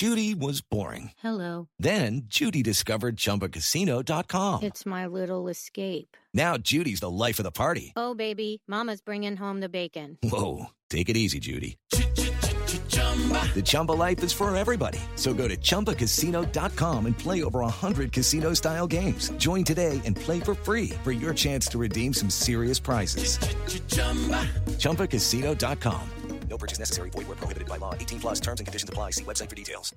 Judy was boring. Hello. Then Judy discovered ChumbaCasino.com. It's my little escape. Now Judy's the life of the party. Oh, baby, mama's bringing home the bacon. Whoa, take it easy, Judy. The Chumba life is for everybody. So go to ChumbaCasino.com and play over 100 casino-style games. Join today and play for free for your chance to redeem some serious prizes. ChumbaCasino.com. No purchase necessary. Void where prohibited by law. 18 plus terms and conditions apply. See website for details.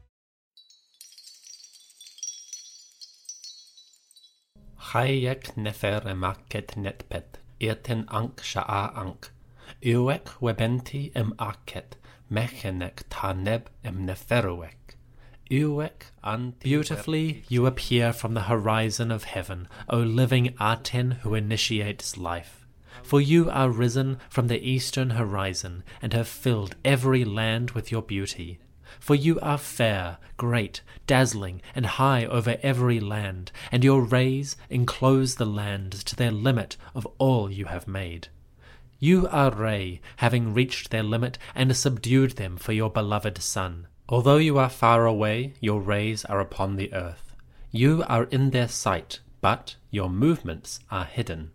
Hayek nefer emaket netpet, irten ank sha'a ank. Uwek webenti aket, mechenek taneb neferuek. Uwek ant. Beautifully you appear from the horizon of heaven, O living Aten who initiates life. For you are risen from the eastern horizon, and have filled every land with your beauty. For you are fair, great, dazzling, and high over every land, and your rays enclose the lands to their limit of all you have made. You are Re, having reached their limit, and subdued them for your beloved Son. Although you are far away, your rays are upon the earth. You are in their sight, but your movements are hidden.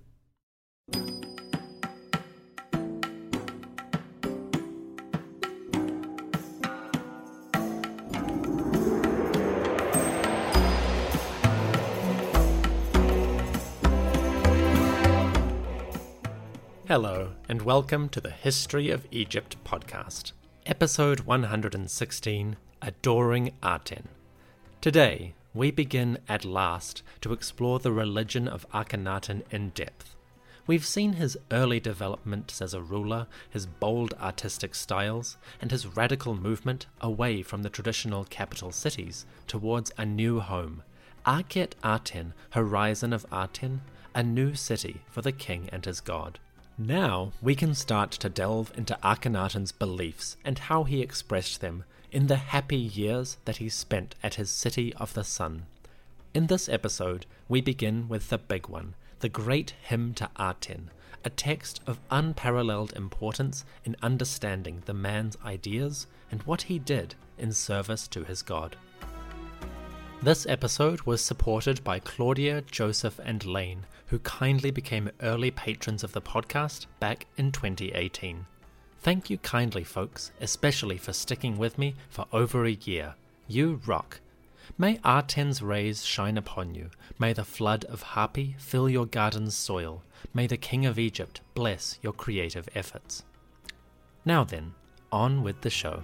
Hello, and welcome to the History of Egypt podcast, episode 116, Adoring Aten. Today, we begin at last to explore the religion of Akhenaten in depth. We've seen his early developments as a ruler, his bold artistic styles, and his radical movement away from the traditional capital cities towards a new home, Akhet Aten, Horizon of Aten, a new city for the king and his god. Now we can start to delve into Akhenaten's beliefs and how he expressed them in the happy years that he spent at his city of the sun. In this episode, we begin with the big one, the Great Hymn to Aten, a text of unparalleled importance in understanding the man's ideas and what he did in service to his god. This episode was supported by Claudia, Joseph, and Lane, who kindly became early patrons of the podcast back in 2018. Thank you kindly, folks, especially for sticking with me for over a year. You rock. May Aten's rays shine upon you. May the flood of Hapi fill your garden's soil. May the King of Egypt bless your creative efforts. Now then, on with the show.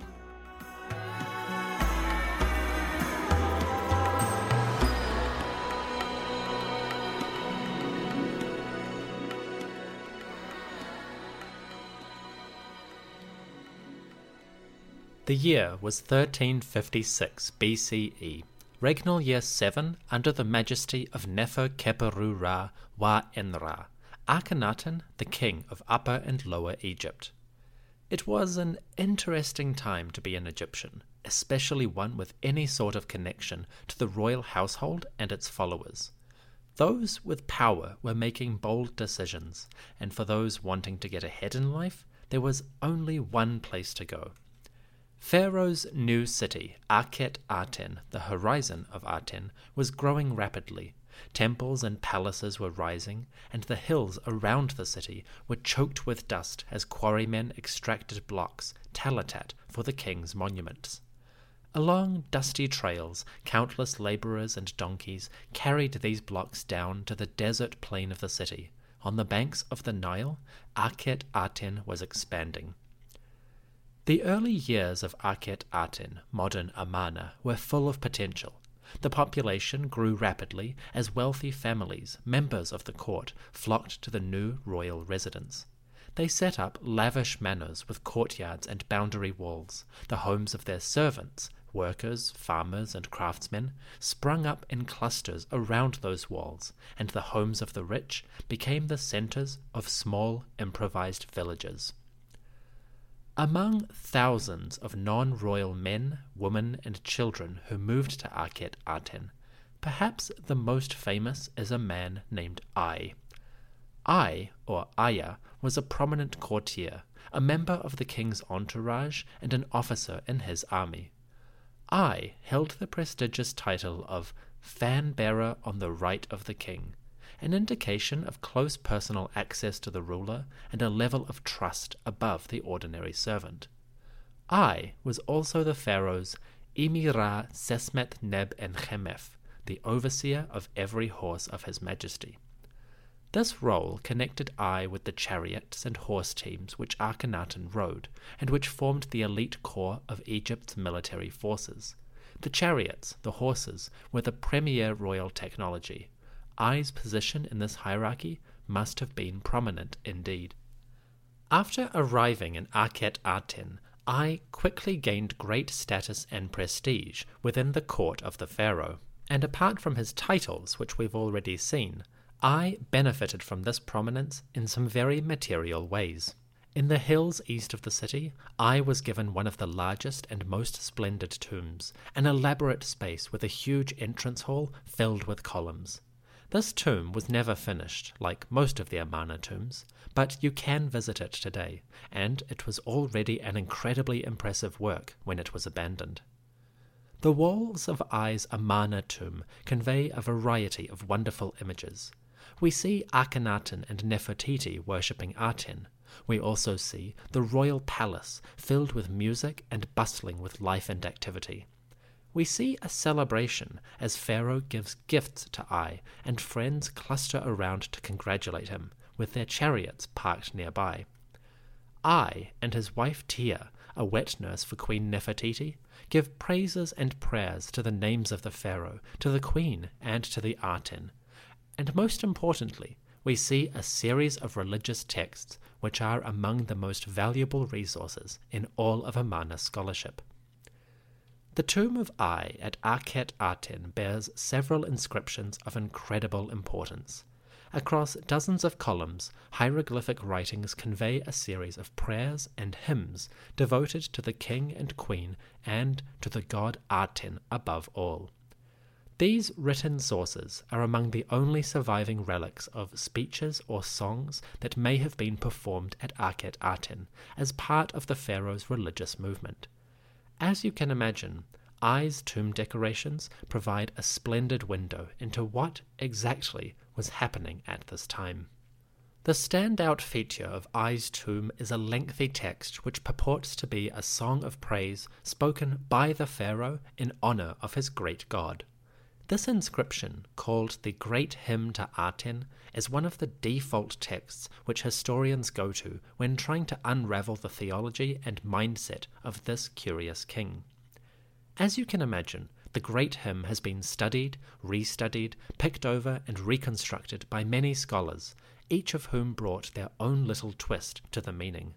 The year was 1356 BCE, regnal year 7 under the majesty of Nefer-Keperu-Ra Wa-Enra, Akhenaten, the king of Upper and Lower Egypt. It was an interesting time to be an Egyptian, especially one with any sort of connection to the royal household and its followers. Those with power were making bold decisions, and for those wanting to get ahead in life, there was only one place to go. Pharaoh's new city, Akhet Aten, the horizon of Aten, was growing rapidly. Temples and palaces were rising, and the hills around the city were choked with dust as quarrymen extracted blocks, talatat, for the king's monuments. Along dusty trails, countless labourers and donkeys carried these blocks down to the desert plain of the city. On the banks of the Nile, Akhet Aten was expanding. The early years of Akhet Aten, modern Amarna, were full of potential. The population grew rapidly as wealthy families, members of the court, flocked to the new royal residence. They set up lavish manors with courtyards and boundary walls. The homes of their servants, workers, farmers, and craftsmen sprung up in clusters around those walls, and the homes of the rich became the centers of small, improvised villages. Among thousands of non-royal men, women, and children who moved to Akhet Aten, perhaps the most famous is a man named Ai. Ai, or Aya, was a prominent courtier, a member of the king's entourage, and an officer in his army. I held the prestigious title of fan-bearer on the right of the king, an indication of close personal access to the ruler and a level of trust above the ordinary servant. I was also the pharaoh's Emira Sesmet Neb en Chemef, the overseer of every horse of his majesty. This role connected I with the chariots and horse teams which Akhenaten rode, and which formed the elite core of Egypt's military forces. The chariots, the horses, were the premier royal technology. I's position in this hierarchy must have been prominent indeed. After arriving in Akhet Aten, I quickly gained great status and prestige within the court of the pharaoh, and apart from his titles, which we've already seen, I benefited from this prominence in some very material ways. In the hills east of the city, I was given one of the largest and most splendid tombs, an elaborate space with a huge entrance hall filled with columns. This tomb was never finished, like most of the Amarna tombs, but you can visit it today, and it was already an incredibly impressive work when it was abandoned. The walls of I's Amarna tomb convey a variety of wonderful images. We see Akhenaten and Nefertiti worshipping Aten. We also see the royal palace filled with music and bustling with life and activity. We see a celebration as Pharaoh gives gifts to I, and friends cluster around to congratulate him, with their chariots parked nearby. I and his wife Tia, a wet nurse for Queen Nefertiti, give praises and prayers to the names of the Pharaoh, to the Queen, and to the Aten. And most importantly, we see a series of religious texts which are among the most valuable resources in all of Amarna scholarship. The tomb of I at Akhet Aten bears several inscriptions of incredible importance. Across dozens of columns, hieroglyphic writings convey a series of prayers and hymns devoted to the king and queen and to the god Aten above all. These written sources are among the only surviving relics of speeches or songs that may have been performed at Akhet Aten as part of the pharaoh's religious movement. As you can imagine, I's tomb decorations provide a splendid window into what exactly was happening at this time. The standout feature of I's tomb is a lengthy text which purports to be a song of praise spoken by the pharaoh in honor of his great god. This inscription, called the Great Hymn to Aten, is one of the default texts which historians go to when trying to unravel the theology and mindset of this curious king. As you can imagine, the Great Hymn has been studied, restudied, picked over, and reconstructed by many scholars, each of whom brought their own little twist to the meaning.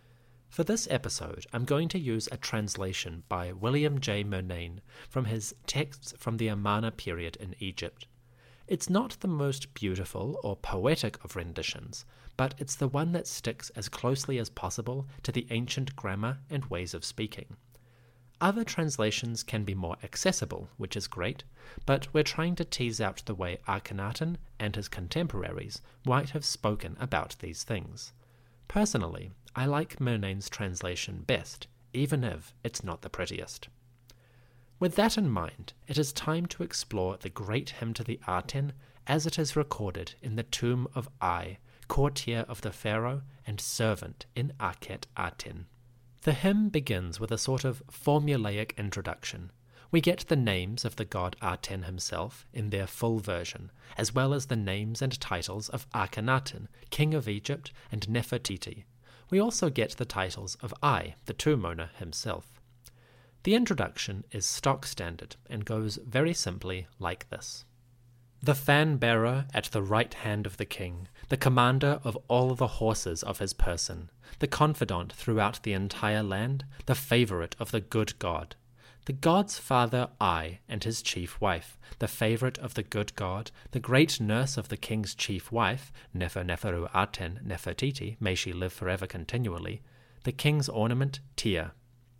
For this episode, I'm going to use a translation by William J. Murnane from his Texts from the Amarna Period in Egypt. It's not the most beautiful or poetic of renditions, but it's the one that sticks as closely as possible to the ancient grammar and ways of speaking. Other translations can be more accessible, which is great, but we're trying to tease out the way Akhenaten and his contemporaries might have spoken about these things. Personally, I like Murnane's translation best, even if it's not the prettiest. With that in mind, it is time to explore the Great Hymn to the Aten as it is recorded in the tomb of I, courtier of the pharaoh and servant in Akhet Aten. The hymn begins with a sort of formulaic introduction. We get the names of the god Aten himself in their full version, as well as the names and titles of Akhenaten, king of Egypt, and Nefertiti. We also get the titles of I, the tomb owner himself. The introduction is stock standard and goes very simply like this. The fan-bearer at the right hand of the king, the commander of all the horses of his person, the confidant throughout the entire land, the favorite of the good God, the god's father I and his chief wife, the favorite of the good God, the great nurse of the king's chief wife, Neferu Aten Nefertiti, may she live forever continually, the king's ornament Tia.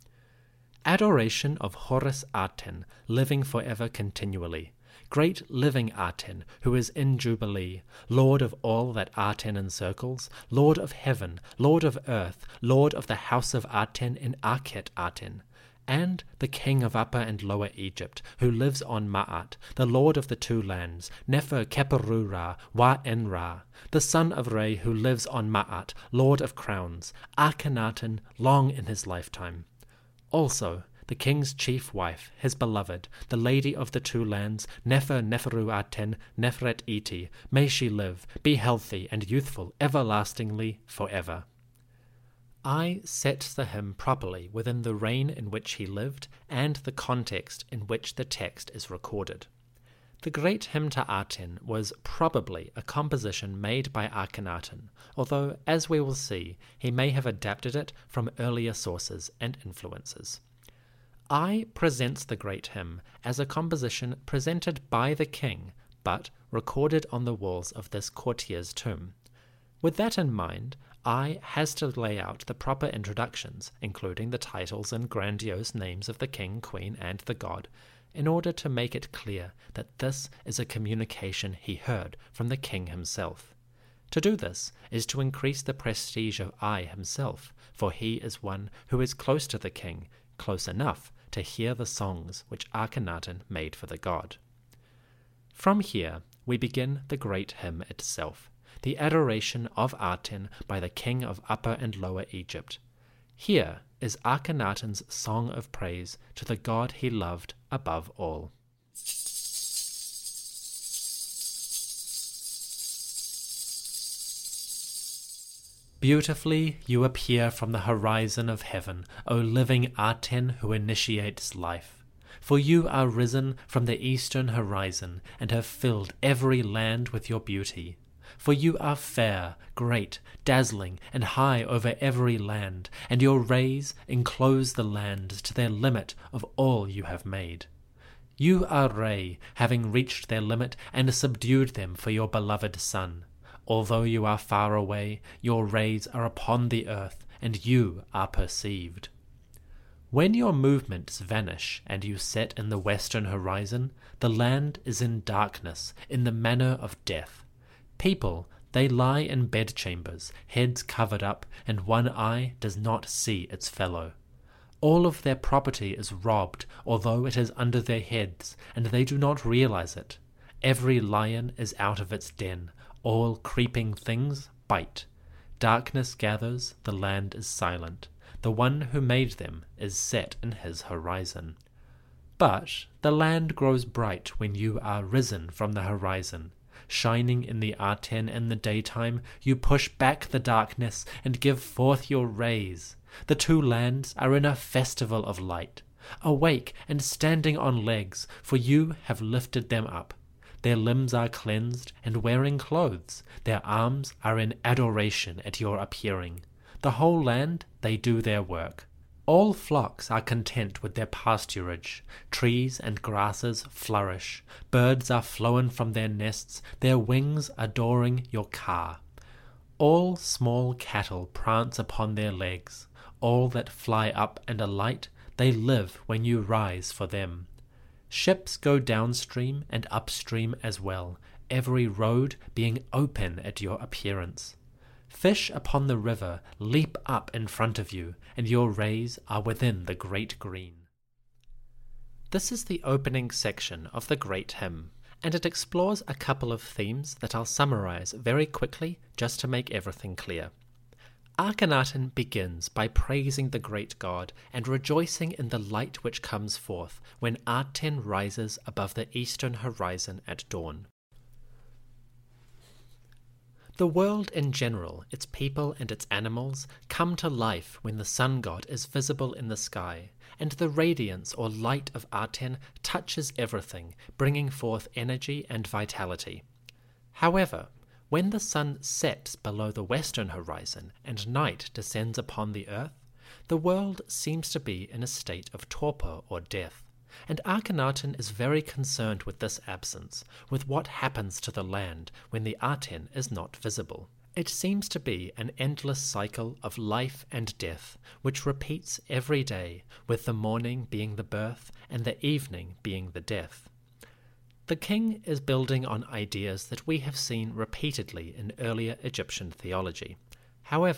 Adoration of Horus Aten, living forever continually, great living Aten, who is in Jubilee, Lord of all that Aten encircles, Lord of heaven, Lord of earth, Lord of the house of Aten in Akhet Aten, and the king of Upper and Lower Egypt, who lives on Ma'at, the lord of the two lands, Nefer-Keperu-Ra, Wa-En-Ra, the son of Re, who lives on Ma'at, lord of crowns, Akhenaten, long in his lifetime. Also, the king's chief wife, his beloved, the lady of the two lands, Nefer-Neferu-Aten, Nefret-Iti, may she live, be healthy and youthful everlastingly forever. I set the hymn properly within the reign in which he lived and the context in which the text is recorded. The great hymn to Aten was probably a composition made by Akhenaten, although, as we will see, he may have adapted it from earlier sources and influences. I presents the great hymn as a composition presented by the king, but recorded on the walls of this courtier's tomb. With that in mind, I has to lay out the proper introductions, including the titles and grandiose names of the king, queen, and the god, in order to make it clear that this is a communication he heard from the king himself. To do this is to increase the prestige of I himself, for he is one who is close to the king, close enough to hear the songs which Akhenaten made for the god. From here we begin the great hymn itself, the adoration of Aten by the king of Upper and Lower Egypt. Here is Akhenaten's song of praise to the god he loved above all. Beautifully you appear from the horizon of heaven, O living Aten who initiates life. For you are risen from the eastern horizon, and have filled every land with your beauty. For you are fair, great, dazzling, and high over every land, and your rays enclose the lands to their limit of all you have made. You are Re, having reached their limit and subdued them for your beloved son. Although you are far away, your rays are upon the earth, and you are perceived. When your movements vanish and you set in the western horizon, the land is in darkness, in the manner of death. People, they lie in bedchambers, heads covered up, and one eye does not see its fellow. All of their property is robbed, although it is under their heads, and they do not realize it. Every lion is out of its den. All creeping things bite. Darkness gathers, the land is silent. The one who made them is set in his horizon. But the land grows bright when you are risen from the horizon. Shining in the Aten in the daytime, you push back the darkness and give forth your rays. The two lands are in a festival of light. Awake and standing on legs, for you have lifted them up. Their limbs are cleansed and wearing clothes. Their arms are in adoration at your appearing. The whole land, they do their work. All flocks are content with their pasturage. Trees and grasses flourish. Birds are flown from their nests, their wings adoring your car. All small cattle prance upon their legs. All that fly up and alight, they live when you rise for them. Ships go downstream and upstream as well, every road being open at your appearance. Fish upon the river leap up in front of you, and your rays are within the great green. This is the opening section of the great hymn, and it explores a couple of themes that I'll summarize very quickly just to make everything clear. Akhenaten begins by praising the great god and rejoicing in the light which comes forth when Aten rises above the eastern horizon at dawn. The world in general, its people and its animals, come to life when the sun god is visible in the sky, and the radiance or light of Aten touches everything, bringing forth energy and vitality. However, when the sun sets below the western horizon and night descends upon the earth, the world seems to be in a state of torpor or death, and Akhenaten is very concerned with this absence, with what happens to the land when the Aten is not visible. It seems to be an endless cycle of life and death, which repeats every day, with the morning being the birth and the evening being the death. The king is building on ideas that we have seen repeatedly in earlier Egyptian theology. However,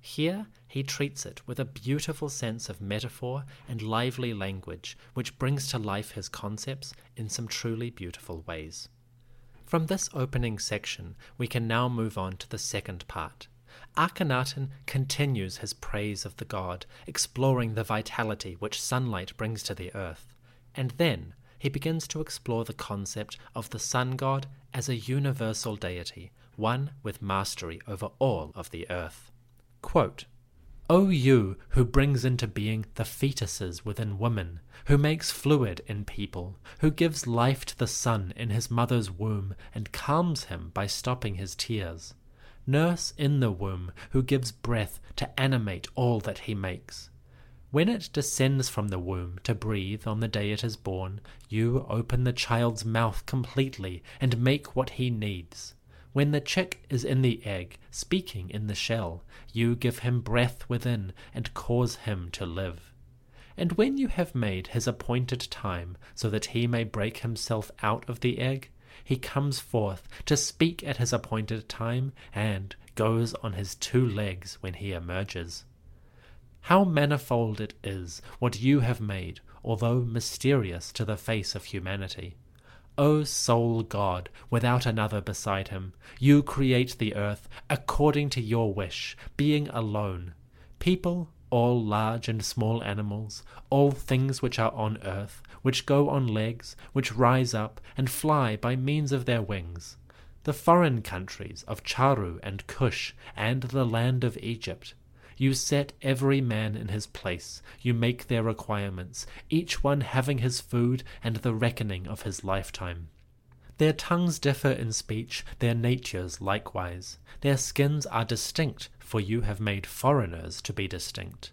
Here he treats it with a beautiful sense of metaphor and lively language, which brings to life his concepts in some truly beautiful ways. From this opening section, we can now move on to the second part. Akhenaten continues his praise of the god, exploring the vitality which sunlight brings to the earth, and then he begins to explore the concept of the sun god as a universal deity, one with mastery over all of the earth. Quote, "O you who brings into being the fetuses within women, who makes fluid in people, who gives life to the son in his mother's womb and calms him by stopping his tears, nurse in the womb who gives breath to animate all that he makes. When it descends from the womb to breathe on the day it is born, you open the child's mouth completely and make what he needs. When the chick is in the egg, speaking in the shell, you give him breath within and cause him to live. And when you have made his appointed time so that he may break himself out of the egg, he comes forth to speak at his appointed time and goes on his 2 legs when he emerges. How manifold it is what you have made, although mysterious to the face of humanity. O sole God, without another beside him, you create the earth according to your wish, being alone. People, all large and small animals, all things which are on earth, which go on legs, which rise up and fly by means of their wings. The foreign countries of Charu and Cush, and the land of Egypt. You set every man in his place, you make their requirements, each one having his food and the reckoning of his lifetime. Their tongues differ in speech, their natures likewise. Their skins are distinct, for you have made foreigners to be distinct."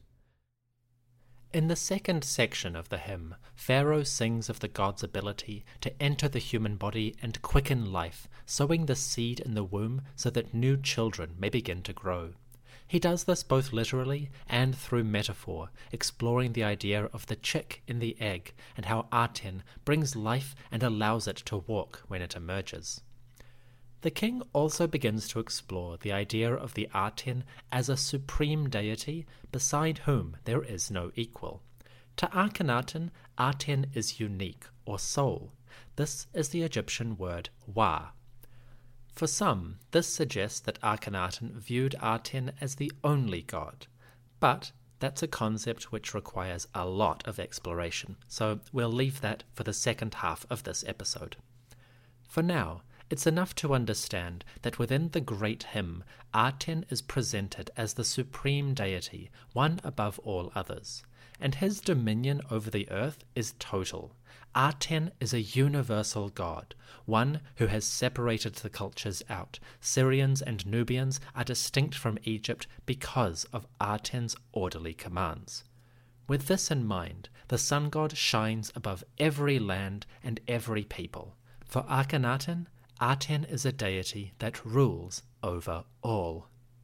In the second section of the hymn, Pharaoh sings of the god's ability to enter the human body and quicken life, sowing the seed in the womb so that new children may begin to grow. He does this both literally and through metaphor, exploring the idea of the chick in the egg and how Aten brings life and allows it to walk when it emerges. The king also begins to explore the idea of the Aten as a supreme deity beside whom there is no equal. To Akhenaten, Aten is unique or soul. This is the Egyptian word Wa. For some, this suggests that Akhenaten viewed Aten as the only god, but that's a concept which requires a lot of exploration, so we'll leave that for the second half of this episode. For now, it's enough to understand that within the great hymn, Aten is presented as the supreme deity, one above all others, and his dominion over the earth is total. Aten is a universal god, one who has separated the cultures out. Syrians and Nubians are distinct from Egypt because of Aten's orderly commands. With this in mind, the sun god shines above every land and every people. For Akhenaten, Aten is a deity that rules over all.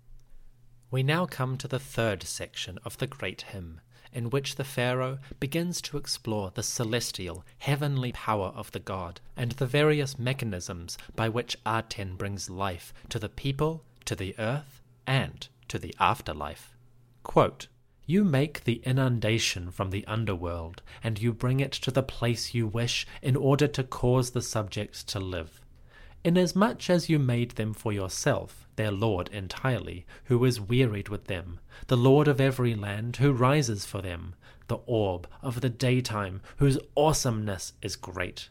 We now come to the third section of the great hymn, in which the pharaoh begins to explore the celestial, heavenly power of the god and the various mechanisms by which Aten brings life to the people, to the earth, and to the afterlife. Quote, "You make the inundation from the underworld, and you bring it to the place you wish in order to cause the subjects to live. Inasmuch as you made them for yourself, their lord entirely, who is wearied with them, the lord of every land, who rises for them, the orb of the daytime, whose awesomeness is great.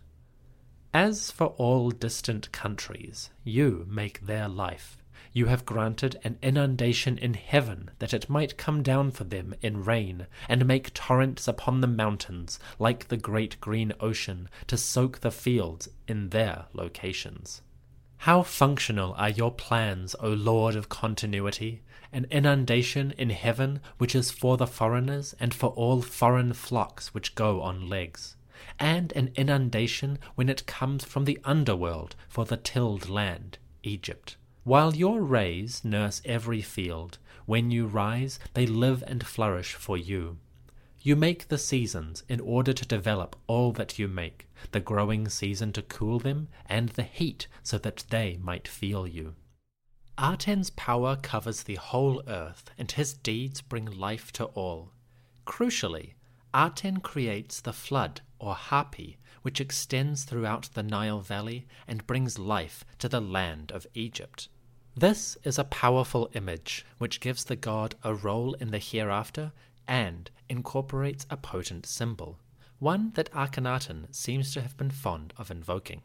As for all distant countries, you make their life. You have granted an inundation in heaven that it might come down for them in rain, and make torrents upon the mountains, like the great green ocean, to soak the fields in their locations. How functional are your plans, O Lord of continuity, an inundation in heaven which is for the foreigners and for all foreign flocks which go on legs, and an inundation when it comes from the underworld for the tilled land, Egypt. While your rays nurse every field, when you rise they live and flourish for you. You make the seasons in order to develop all that you make, the growing season to cool them, and the heat so that they might feel you." Aten's power covers the whole earth, and his deeds bring life to all. Crucially, Aten creates the flood, or Hapi, which extends throughout the Nile Valley and brings life to the land of Egypt. This is a powerful image which gives the god a role in the hereafter and incorporates a potent symbol, one that Akhenaten seems to have been fond of invoking.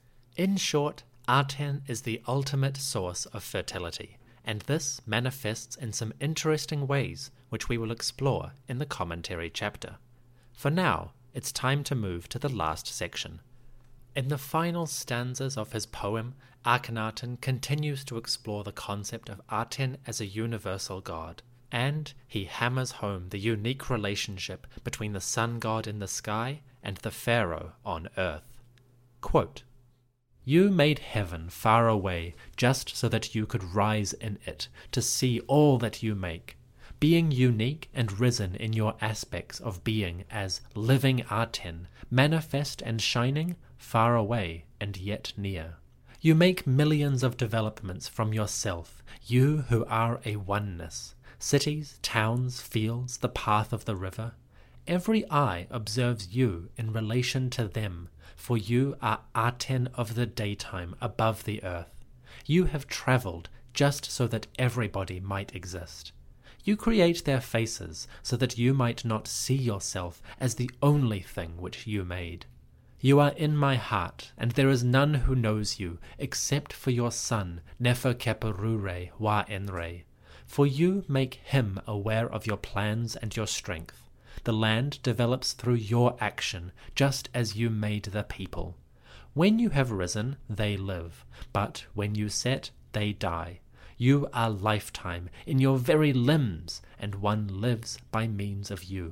In short, Aten is the ultimate source of fertility, and this manifests in some interesting ways which we will explore in the commentary chapter. For now, it's time to move to the last section. In the final stanzas of his poem, Akhenaten continues to explore the concept of Aten as a universal god, and he hammers home the unique relationship between the sun god in the sky and the pharaoh on earth. Quote, "You made heaven far away just so that you could rise in it to see all that you make, being unique and risen in your aspects of being as living Aten, manifest and shining, far away and yet near. You make millions of developments from yourself, you who are a oneness, cities, towns, fields, the path of the river. Every eye observes you in relation to them, for you are Aten of the daytime above the earth. You have travelled just so that everybody might exist. You create their faces so that you might not see yourself as the only thing which you made. You are in my heart, and there is none who knows you except for your son Nefer-Keperure Wa-Enre. For you make him aware of your plans and your strength. The land develops through your action, just as you made the people. When you have risen, they live, but when you set, they die. You are lifetime in your very limbs, and one lives by means of you.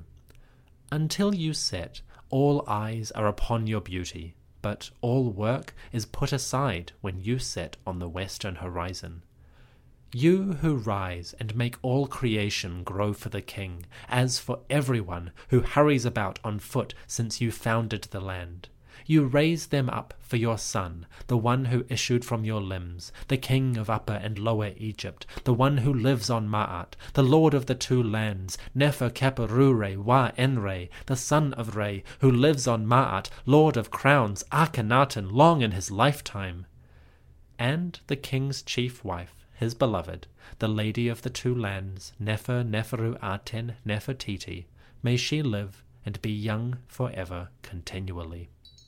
Until you set, all eyes are upon your beauty, but all work is put aside when you set on the western horizon. You who rise and make all creation grow for the king, as for everyone who hurries about on foot since you founded the land. You raise them up for your son, the one who issued from your limbs, the king of Upper and Lower Egypt, the one who lives on Ma'at, the lord of the two lands, Nefer-Keperure Wa-Enre, the son of Re, who lives on Ma'at, lord of crowns, Akhenaten, long in his lifetime. And the king's chief wife, his beloved, the lady of the two lands, Nefer-Neferu-Aten Nefertiti, may she live and be young forever continually."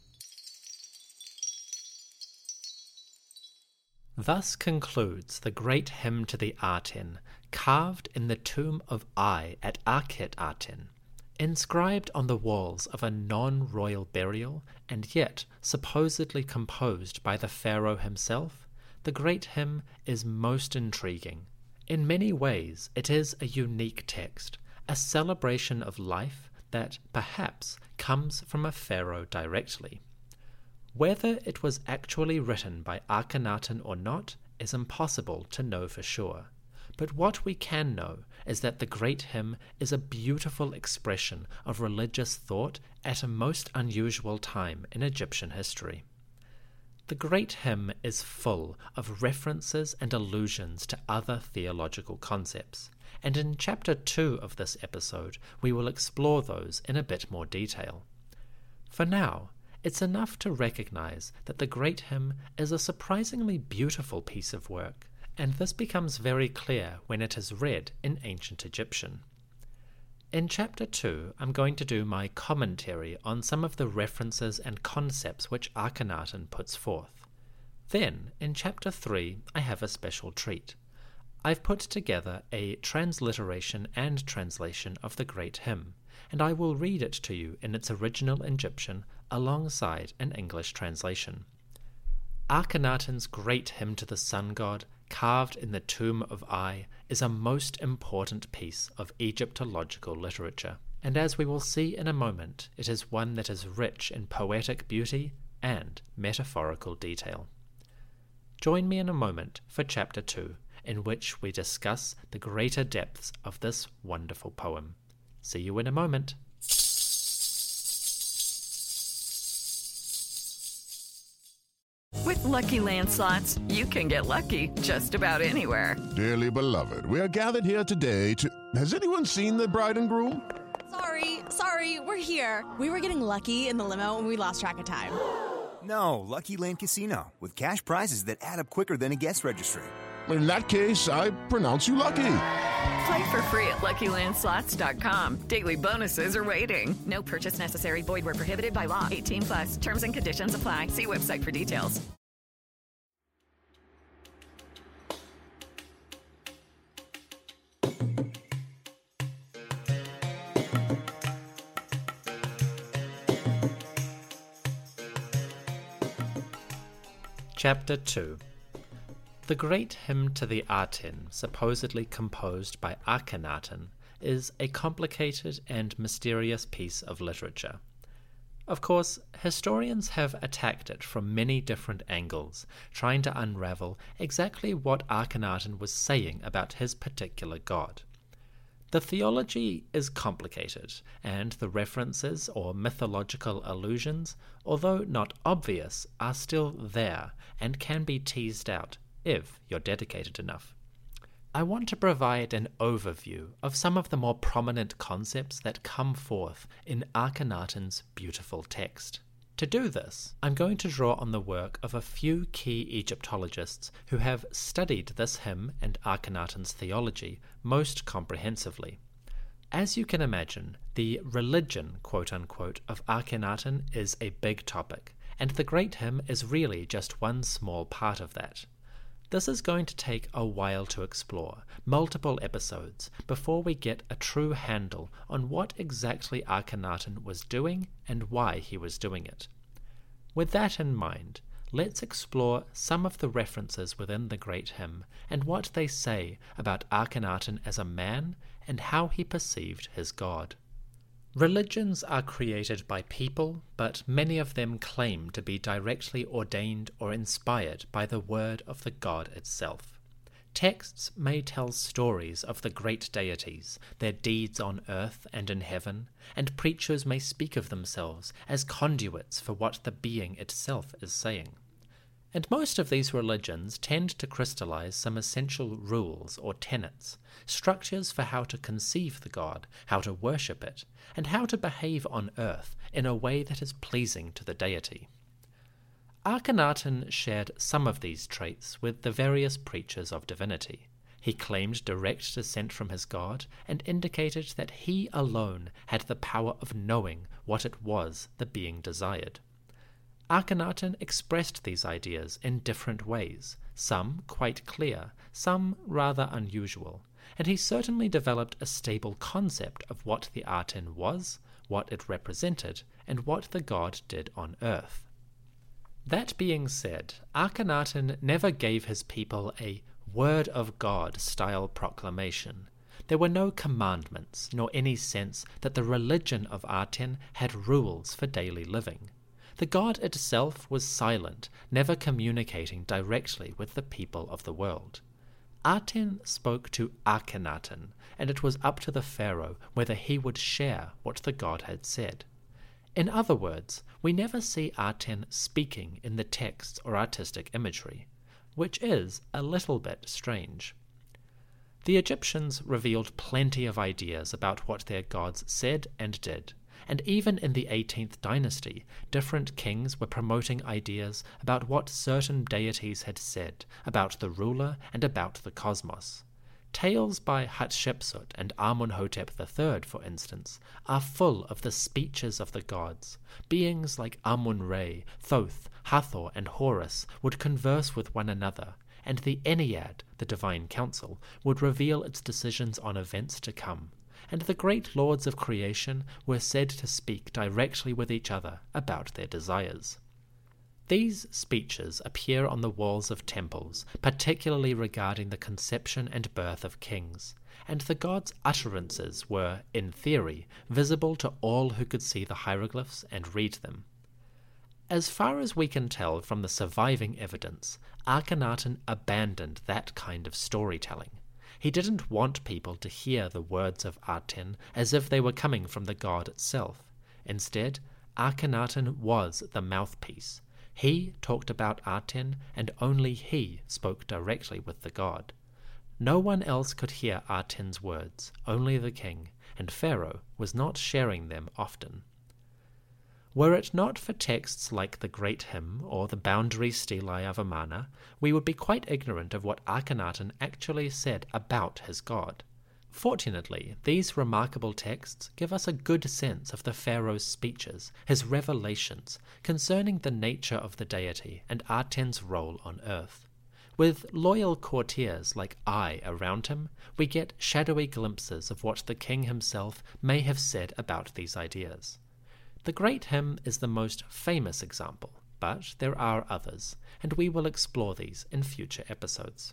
Thus concludes the great hymn to the Aten, carved in the tomb of Ai at Akhet Aten, inscribed on the walls of a non-royal burial, and yet supposedly composed by the pharaoh himself. The great hymn is most intriguing. In many ways it is a unique text, a celebration of life that perhaps comes from a pharaoh directly. Whether it was actually written by Akhenaten or not is impossible to know for sure, but what we can know is that the great hymn is a beautiful expression of religious thought at a most unusual time in Egyptian history. The great hymn is full of references and allusions to other theological concepts, and in Chapter 2 of this episode we will explore those in a bit more detail. For now, it's enough to recognize that the great hymn is a surprisingly beautiful piece of work, and this becomes very clear when it is read in ancient Egyptian. In Chapter 2, I'm going to do my commentary on some of the references and concepts which Akhenaten puts forth. Then, in Chapter 3, I have a special treat. I've put together a transliteration and translation of the great hymn, and I will read it to you in its original Egyptian alongside an English translation. Akhenaten's great hymn to the sun god, carved in the tomb of Ai, is a most important piece of Egyptological literature, and as we will see in a moment, it is one that is rich in poetic beauty and metaphorical detail. Join me in a moment for Chapter 2, in which we discuss the greater depths of this wonderful poem. See you in a moment. With Lucky Land Slots, you can get lucky just about anywhere. Dearly beloved, we are gathered here today to... Has anyone seen the bride and groom? Sorry, we're here. We were getting lucky in the limo and we lost track of time. No, Lucky Land Casino, with cash prizes that add up quicker than a guest registry. In that case, I pronounce you lucky. Play for free at LuckyLandSlots.com. Daily bonuses are waiting. No purchase necessary. Void where prohibited by law. 18+. Terms and conditions apply. See website for details. Chapter 2. The great hymn to the Aten, supposedly composed by Akhenaten, is a complicated and mysterious piece of literature. Of course, historians have attacked it from many different angles, trying to unravel exactly what Akhenaten was saying about his particular god. The theology is complicated, and the references or mythological allusions, although not obvious, are still there and can be teased out if you're dedicated enough. I want to provide an overview of some of the more prominent concepts that come forth in Akhenaten's beautiful text. To do this, I'm going to draw on the work of a few key Egyptologists who have studied this hymn and Akhenaten's theology most comprehensively. As you can imagine, the religion, quote-unquote, of Akhenaten is a big topic, and the great hymn is really just one small part of that. This is going to take a while to explore, multiple episodes, before we get a true handle on what exactly Akhenaten was doing and why he was doing it. With that in mind, let's explore some of the references within the great hymn and what they say about Akhenaten as a man and how he perceived his god. Religions are created by people, but many of them claim to be directly ordained or inspired by the word of the god itself. Texts may tell stories of the great deities, their deeds on earth and in heaven, and preachers may speak of themselves as conduits for what the being itself is saying. And most of these religions tend to crystallize some essential rules or tenets, structures for how to conceive the god, how to worship it, and how to behave on earth in a way that is pleasing to the deity. Akhenaten shared some of these traits with the various preachers of divinity. He claimed direct descent from his god and indicated that he alone had the power of knowing what it was the being desired. Akhenaten expressed these ideas in different ways, some quite clear, some rather unusual, and he certainly developed a stable concept of what the Aten was, what it represented, and what the god did on earth. That being said, Akhenaten never gave his people a Word of God style proclamation. There were no commandments, nor any sense that the religion of Aten had rules for daily living. The god itself was silent, never communicating directly with the people of the world. Aten spoke to Akhenaten, and it was up to the pharaoh whether he would share what the god had said. In other words, we never see Aten speaking in the texts or artistic imagery, which is a little bit strange. The Egyptians revealed plenty of ideas about what their gods said and did, and even in the 18th dynasty, different kings were promoting ideas about what certain deities had said about the ruler and about the cosmos. Tales by Hatshepsut and Amunhotep III, for instance, are full of the speeches of the gods. Beings like Amun-Re, Thoth, Hathor, and Horus would converse with one another, and the Ennead, the divine council, would reveal its decisions on events to come. And the great lords of creation were said to speak directly with each other about their desires. These speeches appear on the walls of temples, particularly regarding the conception and birth of kings, and the gods' utterances were, in theory, visible to all who could see the hieroglyphs and read them. As far as we can tell from the surviving evidence, Akhenaten abandoned that kind of storytelling. He didn't want people to hear the words of Aten as if they were coming from the god itself. Instead, Akhenaten was the mouthpiece. He talked about Aten, and only he spoke directly with the god. No one else could hear Aten's words, only the king, and Pharaoh was not sharing them often. Were it not for texts like the Great Hymn or the Boundary Stelae of Amarna, we would be quite ignorant of what Akhenaten actually said about his god. Fortunately, these remarkable texts give us a good sense of the pharaoh's speeches, his revelations, concerning the nature of the deity and Aten's role on earth. With loyal courtiers like Ai around him, we get shadowy glimpses of what the king himself may have said about these ideas. The Great Hymn is the most famous example, but there are others, and we will explore these in future episodes.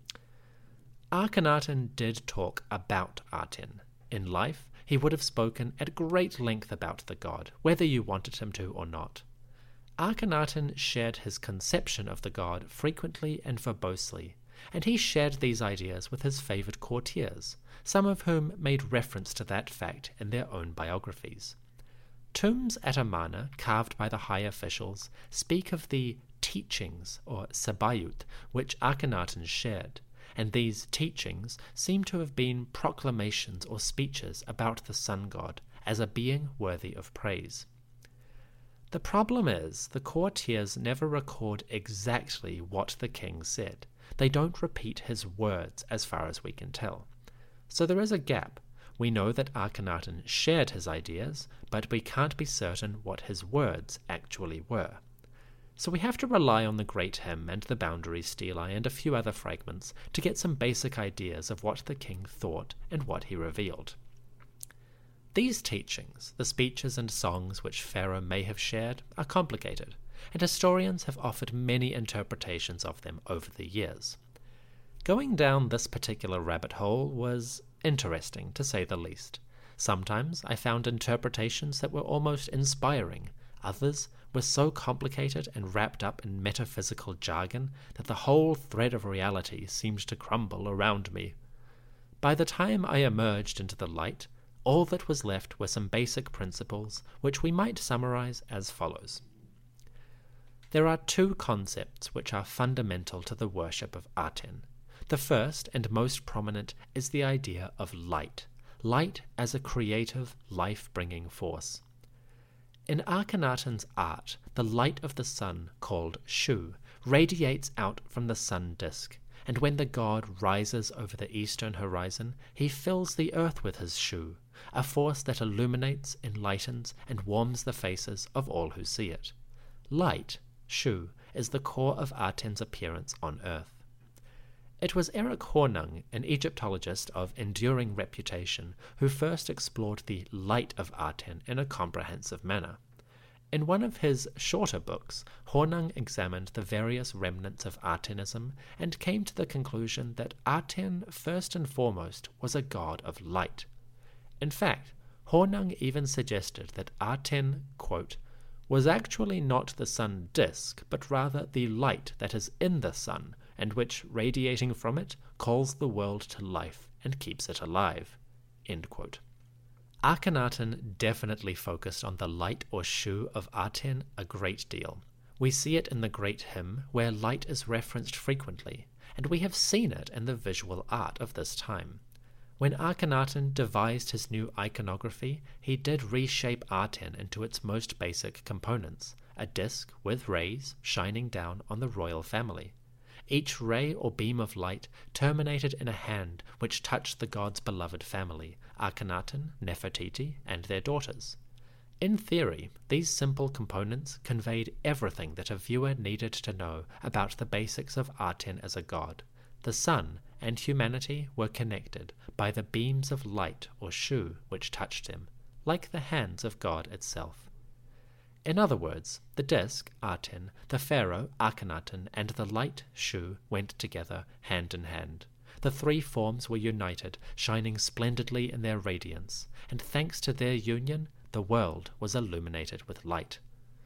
Akhenaten did talk about Aten. In life, he would have spoken at great length about the god, whether you wanted him to or not. Akhenaten shared his conception of the god frequently and verbosely, and he shared these ideas with his favoured courtiers, some of whom made reference to that fact in their own biographies. Tombs at Amarna, carved by the high officials, speak of the teachings, or sabayut, which Akhenaten shared, and these teachings seem to have been proclamations or speeches about the sun god as a being worthy of praise. The problem is, the courtiers never record exactly what the king said. They don't repeat his words as far as we can tell. So there is a gap. We know that Akhenaten shared his ideas, but we can't be certain what his words actually were. So we have to rely on the Great Hymn and the Boundary Stelae and a few other fragments to get some basic ideas of what the king thought and what he revealed. These teachings, the speeches and songs which Pharaoh may have shared, are complicated, and historians have offered many interpretations of them over the years. Going down this particular rabbit hole was interesting, to say the least. Sometimes I found interpretations that were almost inspiring. Others were so complicated and wrapped up in metaphysical jargon that the whole thread of reality seemed to crumble around me. By the time I emerged into the light, all that was left were some basic principles, which we might summarize as follows. There are two concepts which are fundamental to the worship of Aten. The first and most prominent is the idea of light as a creative, life-bringing force. In Akhenaten's art, the light of the sun, called Shu, radiates out from the sun disk, and when the god rises over the eastern horizon, he fills the earth with his Shu, a force that illuminates, enlightens, and warms the faces of all who see it. Light, Shu, is the core of Aten's appearance on earth. It was Eric Hornung, an Egyptologist of enduring reputation, who first explored the light of Aten in a comprehensive manner. In one of his shorter books, Hornung examined the various remnants of Atenism and came to the conclusion that Aten, first and foremost, was a god of light. In fact, Hornung even suggested that Aten, quote, was actually not the sun disk, but rather the light that is in the sun, and which, radiating from it, calls the world to life and keeps it alive. End quote. Akhenaten definitely focused on the light or Shu of Aten a great deal. We see it in the Great Hymn, where light is referenced frequently, and we have seen it in the visual art of this time. When Akhenaten devised his new iconography, he did reshape Aten into its most basic components, a disk with rays shining down on the royal family. Each ray or beam of light terminated in a hand which touched the god's beloved family, Akhenaten, Nefertiti, and their daughters. In theory, these simple components conveyed everything that a viewer needed to know about the basics of Aten as a god. The sun and humanity were connected by the beams of light or Shu which touched him, like the hands of God itself. In other words, the disk, Aten, the pharaoh, Akhenaten, and the light, Shu, went together, hand in hand. The three forms were united, shining splendidly in their radiance, and thanks to their union, the world was illuminated with light.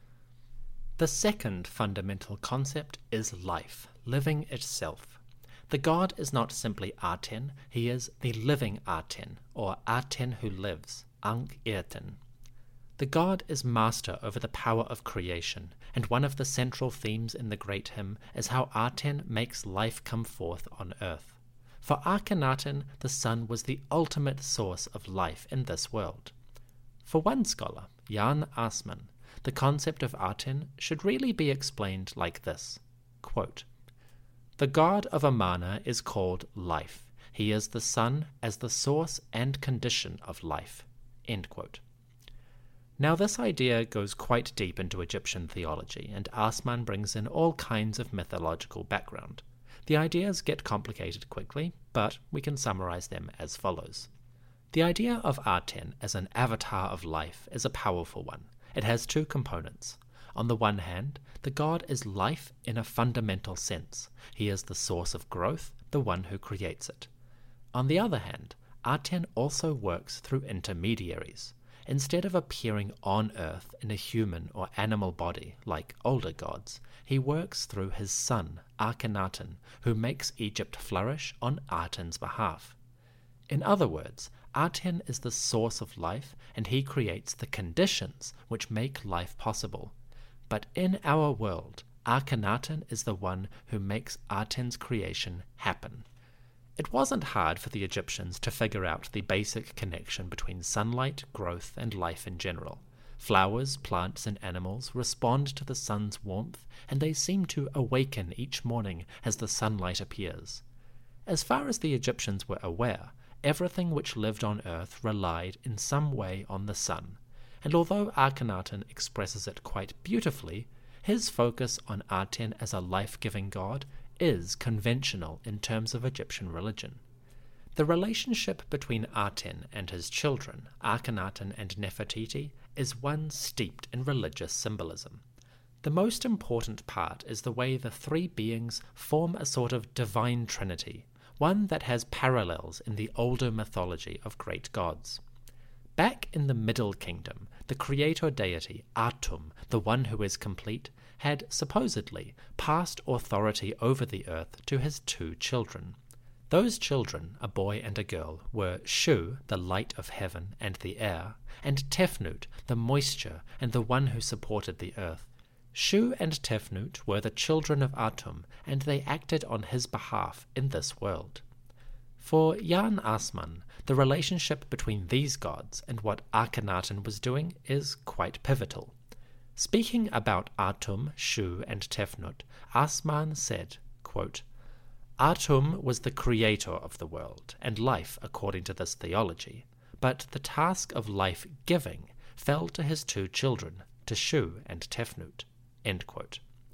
The second fundamental concept is life, living itself. The god is not simply Aten, he is the living Aten, or Aten who lives, Ankh-Irten. The god is master over the power of creation, and one of the central themes in the great hymn is how Aten makes life come forth on earth. For Akhenaten, the sun was the ultimate source of life in this world. For one scholar, Jan Assmann, the concept of Aten should really be explained like this, quote, "The god of Amana is called life. He is the sun as the source and condition of life." End quote. Now this idea goes quite deep into Egyptian theology, and Assmann brings in all kinds of mythological background. The ideas get complicated quickly, but we can summarize them as follows. The idea of Aten as an avatar of life is a powerful one. It has two components. On the one hand, the god is life in a fundamental sense. He is the source of growth, the one who creates it. On the other hand, Aten also works through intermediaries. Instead of appearing on earth in a human or animal body like older gods, he works through his son, Akhenaten, who makes Egypt flourish on Aten's behalf. In other words, Aten is the source of life, and he creates the conditions which make life possible. But in our world, Akhenaten is the one who makes Aten's creation happen. It wasn't hard for the Egyptians to figure out the basic connection between sunlight, growth, and life in general. Flowers, plants, and animals respond to the sun's warmth, and they seem to awaken each morning as the sunlight appears. As far as the Egyptians were aware, everything which lived on earth relied in some way on the sun, and although Akhenaten expresses it quite beautifully, his focus on Aten as a life-giving god is conventional in terms of Egyptian religion. The relationship between Aten and his children, Akhenaten and Nefertiti, is one steeped in religious symbolism. The most important part is the way the three beings form a sort of divine trinity, one that has parallels in the older mythology of great gods. Back in the Middle Kingdom, the creator deity, Atum, the one who is complete, had supposedly passed authority over the earth to his two children. Those children, a boy and a girl, were Shu, the light of heaven and the air, and Tefnut, the moisture and the one who supported the earth. Shu and Tefnut were the children of Atum, and they acted on his behalf in this world. For Jan Assmann, the relationship between these gods and what Akhenaten was doing is quite pivotal. Speaking about Atum, Shu, and Tefnut, Assmann said, quote, "Atum was the creator of the world and life according to this theology, but the task of life-giving fell to his two children, to Shu and Tefnut." End quote.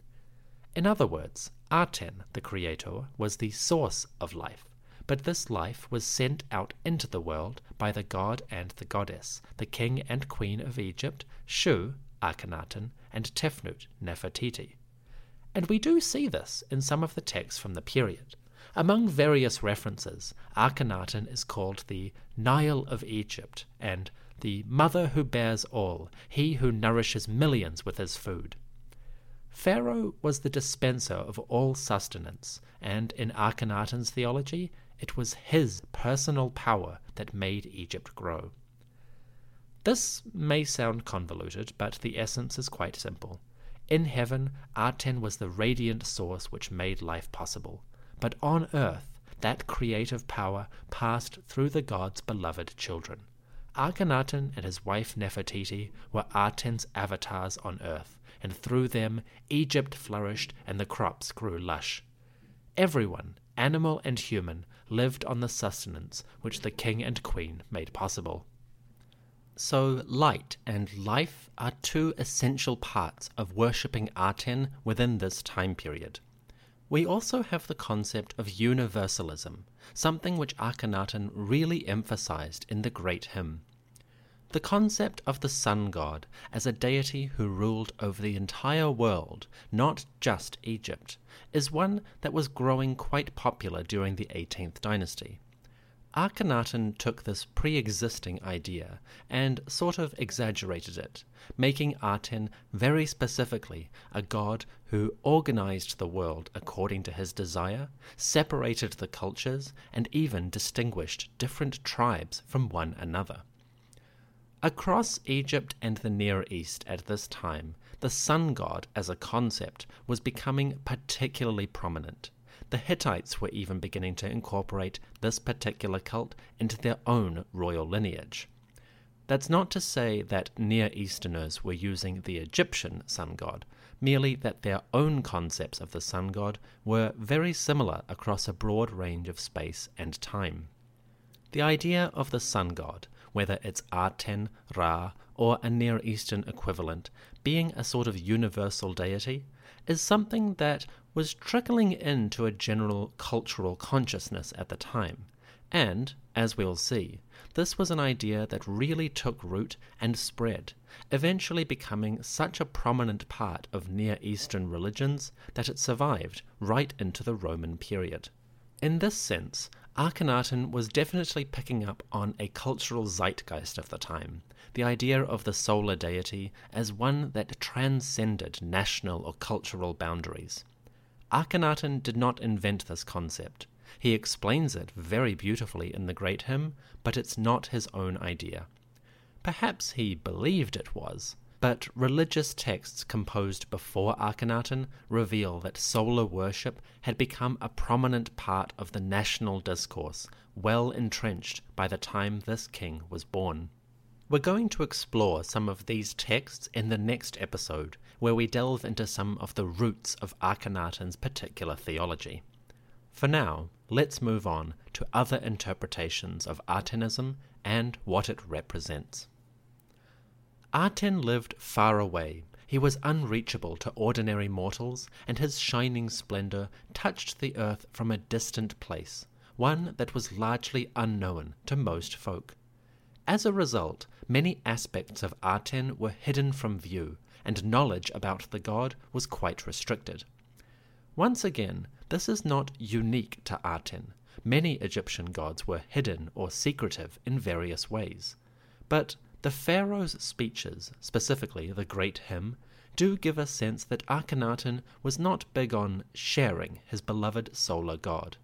In other words, Aten, the creator, was the source of life, but this life was sent out into the world by the god and the goddess, the king and queen of Egypt, Shu, Akhenaten, and Tefnut, Nefertiti. And we do see this in some of the texts from the period. Among various references, Akhenaten is called the Nile of Egypt and the mother who bears all, he who nourishes millions with his food. Pharaoh was the dispenser of all sustenance, and in Akhenaten's theology, it was his personal power that made Egypt grow. This may sound convoluted, but the essence is quite simple. In heaven, Aten was the radiant source which made life possible, but on earth, that creative power passed through the god's beloved children. Akhenaten and his wife Nefertiti were Aten's avatars on earth, and through them Egypt flourished and the crops grew lush. Everyone, animal and human, lived on the sustenance which the king and queen made possible. So light and life are two essential parts of worshipping Aten within this time period. We also have the concept of universalism, something which Akhenaten really emphasized in the great hymn. The concept of the sun god as a deity who ruled over the entire world, not just Egypt, is one that was growing quite popular during the 18th dynasty. Akhenaten took this pre-existing idea and sort of exaggerated it, making Aten very specifically a god who organized the world according to his desire, separated the cultures, and even distinguished different tribes from one another. Across Egypt and the Near East at this time, the sun god as a concept was becoming particularly prominent. The Hittites were even beginning to incorporate this particular cult into their own royal lineage. That's not to say that Near Easterners were using the Egyptian sun god, merely that their own concepts of the sun god were very similar across a broad range of space and time. The idea of the sun god, whether it's Aten, Ra, or a Near Eastern equivalent, being a sort of universal deity, is something that was trickling into a general cultural consciousness at the time. And, as we'll see, this was an idea that really took root and spread, eventually becoming such a prominent part of Near Eastern religions that it survived right into the Roman period. In this sense, Akhenaten was definitely picking up on a cultural zeitgeist of the time, the idea of the solar deity as one that transcended national or cultural boundaries. Akhenaten did not invent this concept. He explains it very beautifully in the Great Hymn, but it's not his own idea. Perhaps he believed it was, but religious texts composed before Akhenaten reveal that solar worship had become a prominent part of the national discourse, well entrenched by the time this king was born. We're going to explore some of these texts in the next episode, where we delve into some of the roots of Akhenaten's particular theology. For now, let's move on to other interpretations of Atenism and what it represents. Aten lived far away. He was unreachable to ordinary mortals, and his shining splendor touched the earth from a distant place, one that was largely unknown to most folk. As a result, many aspects of Aten were hidden from view, and knowledge about the god was quite restricted. Once again, this is not unique to Aten. Many Egyptian gods were hidden or secretive in various ways. But the pharaoh's speeches, specifically the Great Hymn, do give a sense that Akhenaten was not big on sharing his beloved solar god.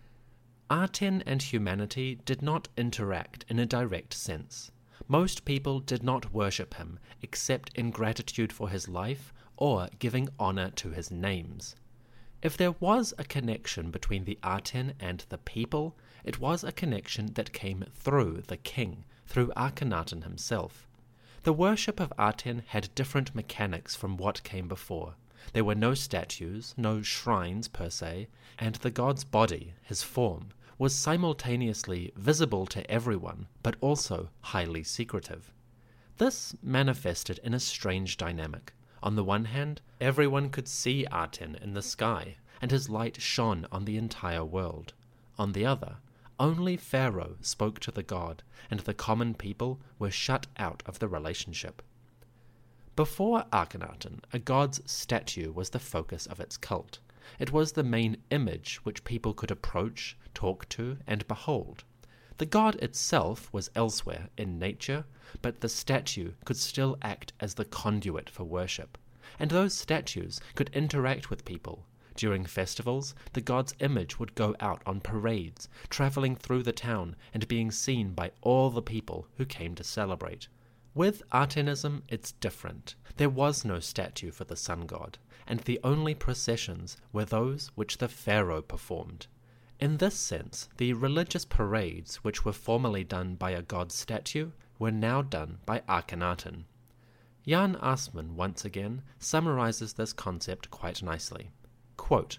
Aten and humanity did not interact in a direct sense. Most people did not worship him except in gratitude for his life or giving honor to his names. If there was a connection between the Aten and the people, it was a connection that came through the king, through Akhenaten himself. The worship of Aten had different mechanics from what came before. There were no statues, no shrines per se, and the god's body, his form, was simultaneously visible to everyone, but also highly secretive. This manifested in a strange dynamic. On the one hand, everyone could see Aten in the sky, and his light shone on the entire world. On the other, only Pharaoh spoke to the god, and the common people were shut out of the relationship. Before Akhenaten, a god's statue was the focus of its cult. It was the main image which people could approach, talk to, and behold. The god itself was elsewhere in nature, but the statue could still act as the conduit for worship, and those statues could interact with people. During festivals, the god's image would go out on parades, traveling through the town and being seen by all the people who came to celebrate. With Atenism, it's different. There was no statue for the sun god, and the only processions were those which the pharaoh performed. In this sense, the religious parades which were formerly done by a god statue were now done by Akhenaten. Jan Assmann, once again, summarizes this concept quite nicely. Quote,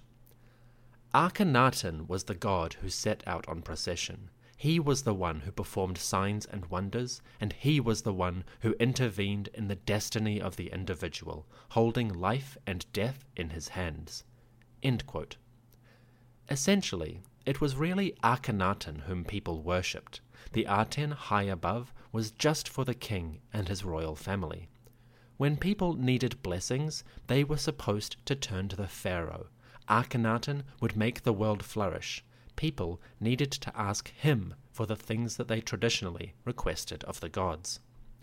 Akhenaten was the god who set out on procession. He was the one who performed signs and wonders, and he was the one who intervened in the destiny of the individual, holding life and death in his hands. End quote. Essentially, it was really Akhenaten whom people worshipped. The Aten high above was just for the king and his royal family. When people needed blessings, they were supposed to turn to the pharaoh. Akhenaten would make the world flourish. People needed to ask him for the things that they traditionally requested of the gods.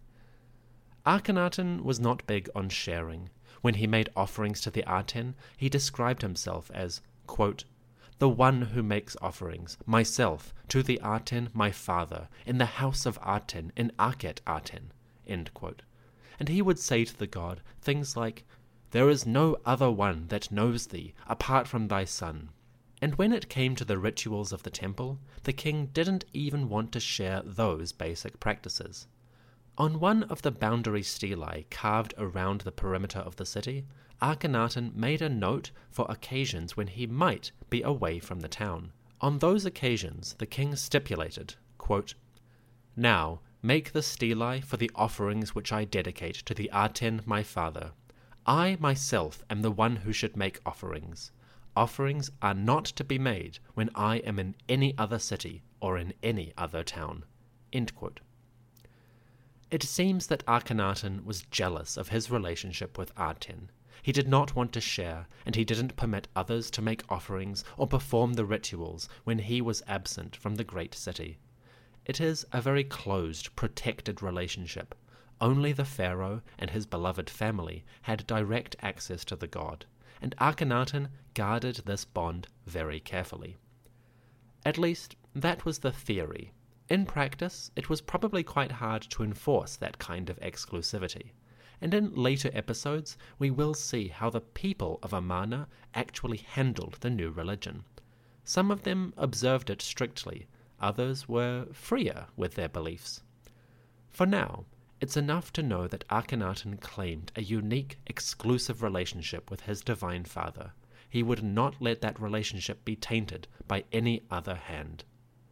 Akhenaten was not big on sharing. When he made offerings to the Aten, he described himself as, quote, the one who makes offerings, myself, to the Aten my father, in the house of Aten, in Akhet Aten. end quote. And he would say to the god things like, "There is no other one that knows thee apart from thy son." And when it came to the rituals of the temple, the king didn't even want to share those basic practices. On one of the boundary stelae carved around the perimeter of the city, Akhenaten made a note for occasions when he might be away from the town. On those occasions, the king stipulated, quote, "Now make the stelae for the offerings which I dedicate to the Aten my father. I myself am the one who should make offerings. Offerings are not to be made when I am in any other city or in any other town." End quote. It seems that Akhenaten was jealous of his relationship with Aten. He did not want to share, and he didn't permit others to make offerings or perform the rituals when he was absent from the great city. It is a very closed, protected relationship. Only the pharaoh and his beloved family had direct access to the god, and Akhenaten guarded this bond very carefully. At least, that was the theory. In practice, it was probably quite hard to enforce that kind of exclusivity. And in later episodes, we will see how the people of Amarna actually handled the new religion. Some of them observed it strictly, others were freer with their beliefs. For now, it's enough to know that Akhenaten claimed a unique, exclusive relationship with his divine father. He would not let that relationship be tainted by any other hand.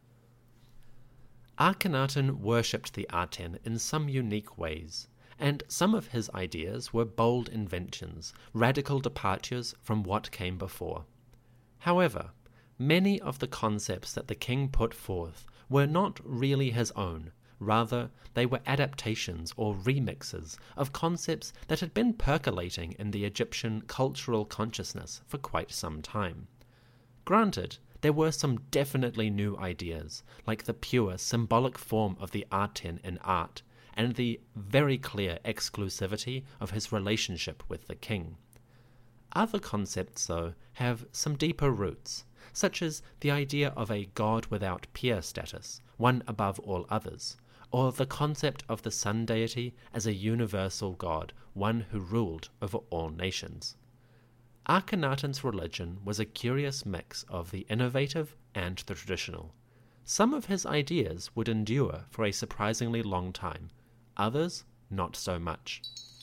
Akhenaten worshipped the Aten in some unique ways, and some of his ideas were bold inventions, radical departures from what came before. However, many of the concepts that the king put forth were not really his own. Rather, they were adaptations or remixes of concepts that had been percolating in the Egyptian cultural consciousness for quite some time. Granted, there were some definitely new ideas, like the pure symbolic form of the Aten in art, and the very clear exclusivity of his relationship with the king. Other concepts, though, have some deeper roots, such as the idea of a god without peer status, one above all others, or the concept of the sun deity as a universal god, one who ruled over all nations. Akhenaten's religion was a curious mix of the innovative and the traditional. Some of his ideas would endure for a surprisingly long time, others not so much.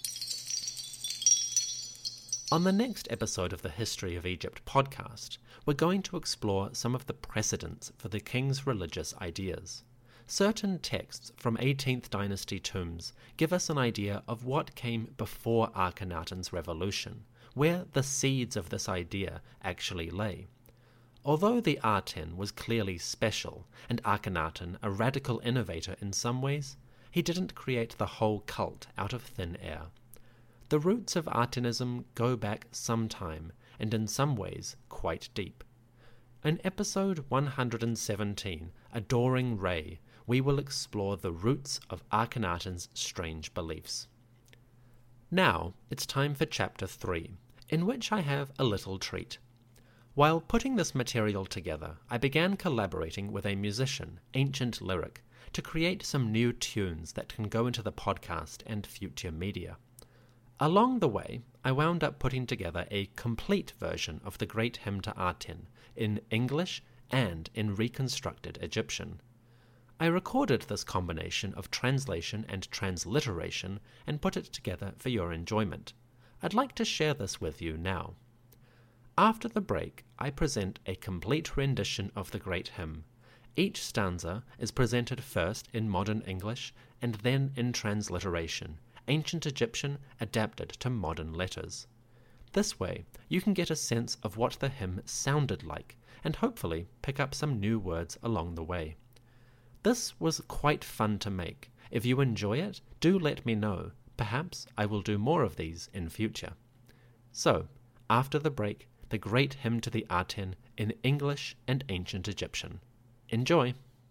On the next episode of the History of Egypt podcast, we're going to explore some of the precedents for the king's religious ideas. Certain texts from 18th dynasty tombs give us an idea of what came before Akhenaten's revolution, where the seeds of this idea actually lay. Although the Aten was clearly special, and Akhenaten a radical innovator in some ways, he didn't create the whole cult out of thin air. The roots of Atenism go back some time, and in some ways quite deep. In episode 117, Adoring Re, we will explore the roots of Akhenaten's strange beliefs. Now it's time for Chapter 3, in which I have a little treat. While putting this material together, I began collaborating with a musician, Ancient Lyric, to create some new tunes that can go into the podcast and future media. Along the way, I wound up putting together a complete version of the Great Hymn to Aten in English and in reconstructed Egyptian. I recorded this combination of translation and transliteration and put it together for your enjoyment. I'd like to share this with you now. After the break, I present a complete rendition of the Great Hymn. Each stanza is presented first in modern English and then in transliteration, Ancient Egyptian adapted to modern letters. This way, you can get a sense of what the hymn sounded like and hopefully pick up some new words along the way. This was quite fun to make. If you enjoy it, do let me know. Perhaps I will do more of these in future. So, after the break, the Great Hymn to the Aten in English and Ancient Egyptian. Enjoy!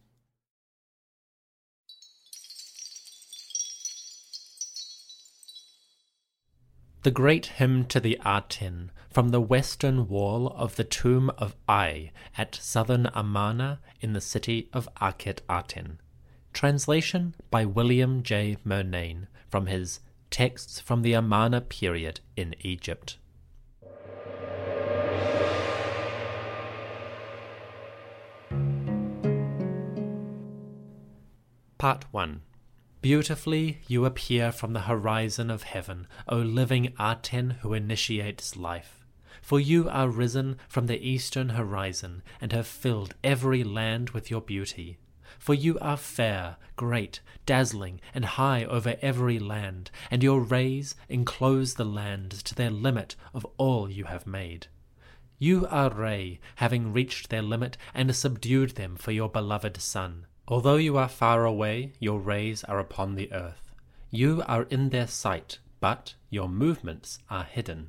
The Great Hymn to the Aten from the western wall of the tomb of Ai at southern Amarna in the city of Akhet Aten. Translation by William J. Murnane from his Texts from the Amarna Period in Egypt. Part 1. Beautifully you appear from the horizon of heaven, O living Aten who initiates life. For you are risen from the eastern horizon, and have filled every land with your beauty. For you are fair, great, dazzling, and high over every land, and your rays enclose the lands to their limit of all you have made. You are Re, having reached their limit, and subdued them for your beloved Son. Although you are far away, your rays are upon the earth. You are in their sight, but your movements are hidden.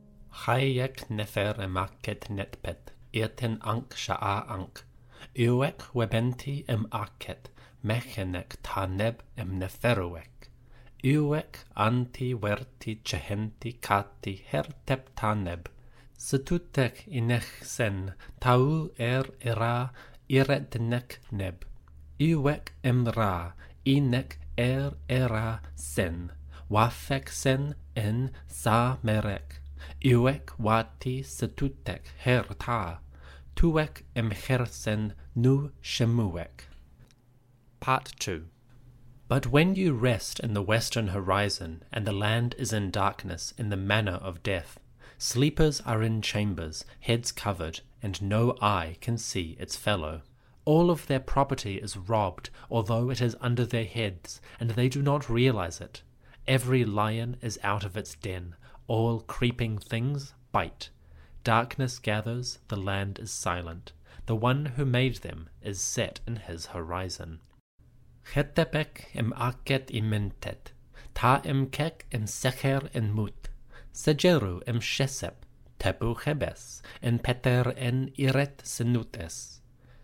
Chayek nefer emaket netpet, irten ank sha'a ank. Uek webenti aket, mechenek taneb neferuek. Uek anti verti chehenti kati hertep taneb. Setutek inech sen, tau era iretnek neb. Uek ra, inek era sen, wafek sen en sa merek. Uek wati setutek herta, tuek hersen nu shemuek. Part 2. But when you rest in the western horizon, and the land is in darkness in the manner of death, sleepers are in chambers, heads covered, and no eye can see its fellow. All of their property is robbed, although it is under their heads, and they do not realize it. Every lion is out of its den, all creeping things bite. Darkness gathers, the land is silent. The one who made them is set in his horizon. Chetepek aket imentet, ta kek secher mut, sejeru shesep, tepu chebes, peter iret senutes.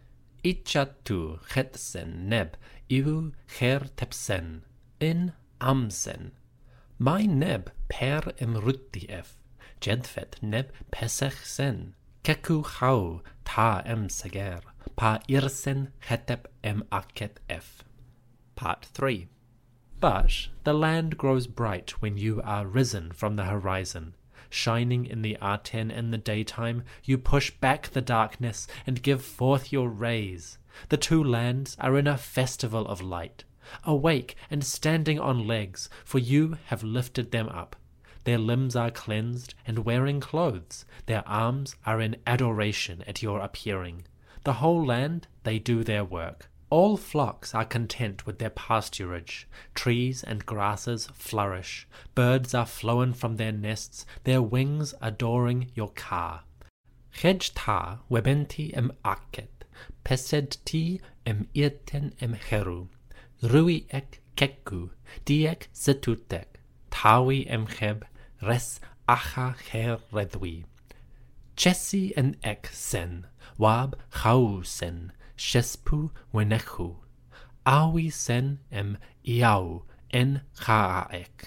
Ichatu chetsen neb, iu cher tepsen, in amsen. My neb per rutief, jedfet neb pesech sen, keku chau ta seger, pa irsen chetep aket ef. Part 3. But the land grows bright when you are risen from the horizon. Shining in the Aten in the daytime, you push back the darkness and give forth your rays. The two lands are in a festival of light, awake and standing on legs, for you have lifted them up. Their limbs are cleansed and wearing clothes. Their arms are in adoration at your appearing. The whole land they do their work. All flocks are content with their pasturage. Trees and grasses flourish. Birds are flown from their nests, their wings adoring your car. Chejta webenti aket, pesed ti irten heru. Rui ek keku, diek setutek, tawi cheb, res acha her redwi. Chesi ek sen, wab chau sen, shespu wenechu, awi sen iau en chaaek.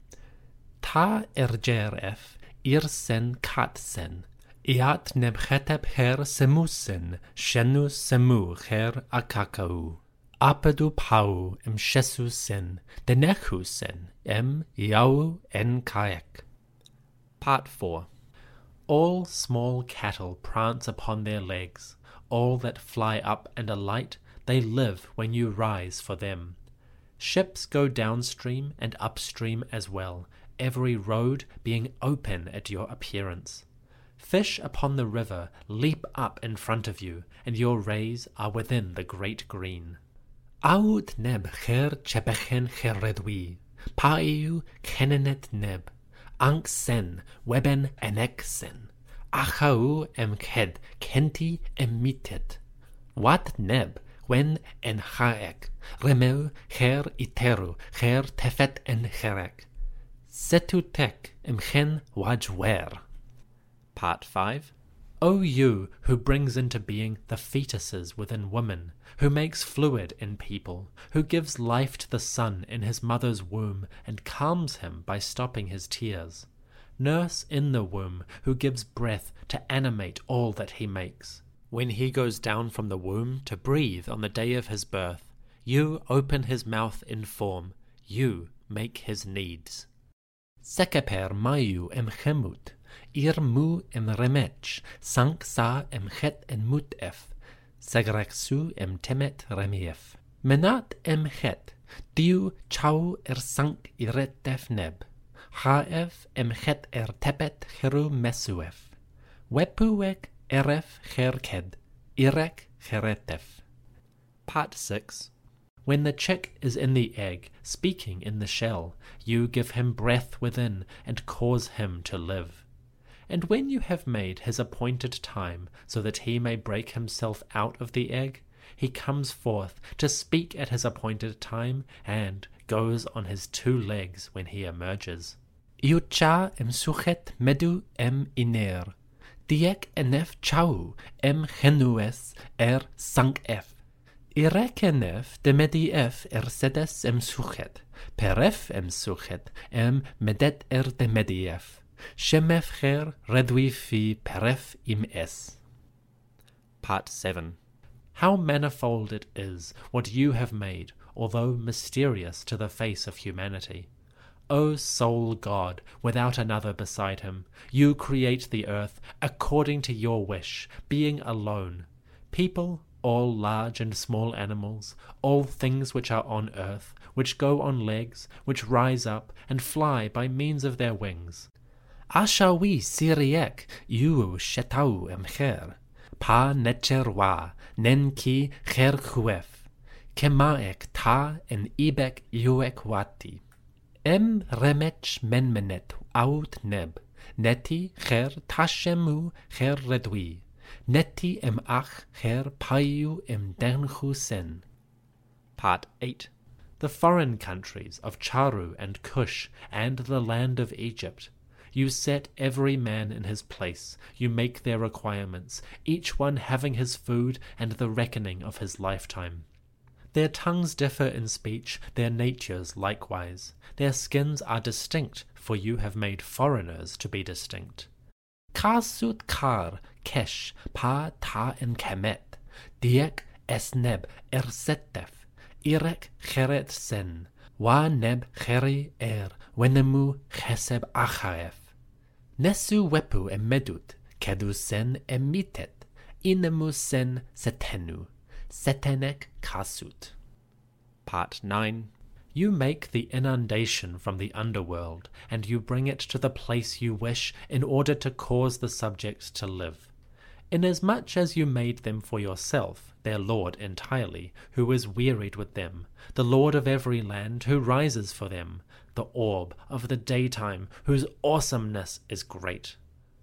Ta ergeref irsen katsen, iat nebchetep her semusen, shenu semu her akakau. Apedu pau shesu sen, denechu sen, iau en kaek. Part 4. All small cattle prance upon their legs. All that fly up and alight, they live when you rise for them. Ships go downstream and upstream as well, every road being open at your appearance. Fish upon the river leap up in front of you, and your rays are within the great green. Aut neb cher chepechen cheredwi, paiu kenenet neb, ank sen weben enek sen. Achau ked kenti mitet. Wat neb when en chaek, remeu cher iteru, cher tefet en cherek. Setutek chen wajwer. Part 5. O you who brings into being the fetuses within woman, who makes fluid in people, who gives life to the son in his mother's womb and calms him by stopping his tears. Nurse in the womb, who gives breath to animate all that he makes. When he goes down from the womb to breathe on the day of his birth, you open his mouth in form, you make his needs. Sekeper mayu em chemut, ir mu em remech, sank sa em chet en mutef, segrexu em temet remief. Menat em chet, diu chau sank iretef neb, haef em chet tepet cheru mesuef, wepuek eref cherked, irek cheretef. Part 6. When the chick is in the egg, speaking in the shell, you give him breath within, and cause him to live. And when you have made his appointed time, so that he may break himself out of the egg, he comes forth to speak at his appointed time, and goes on his 2 legs when he emerges. Iucha em suchet medu em iner, diek enef chau em genues sank ef. Irekenef de medief sedes em suchet, peref em suchet em medet de medief, shemef cher redui fi peref im es. Part 7. How manifold it is what you have made, although mysterious to the face of humanity. O sole God, without another beside him, you create the earth according to your wish, being alone. People, all large and small animals, all things which are on earth, which go on legs, which rise up and fly by means of their wings. Ashawi siriek iu shetau em cher, pa necherwa nenki cher chuef, kemaek ta en ibek iuek wati. Em remech menmenet aut neb, neti cher tashemu cher redui. Neti em ach her payu em denchu sen. Part 8. The foreign countries of Charu and Cush and the land of Egypt. You set every man in his place, you make their requirements, each one having his food and the reckoning of his lifetime. Their tongues differ in speech, their natures likewise. Their skins are distinct, for you have made foreigners to be distinct. Kasut kar kesh pa ta en kemet, diek esneb setef, irek cheret sen, wa neb cheri wenemu cheseb achaef. Nesu wepu emedut, kedu sen emitet, inemu sen setenu, setenek kasut. Part 9. You make the inundation from the underworld, and you bring it to the place you wish in order to cause the subjects to live. Inasmuch as you made them for yourself, their Lord entirely, who is wearied with them, the Lord of every land, who rises for them, the orb of the daytime, whose awesomeness is great.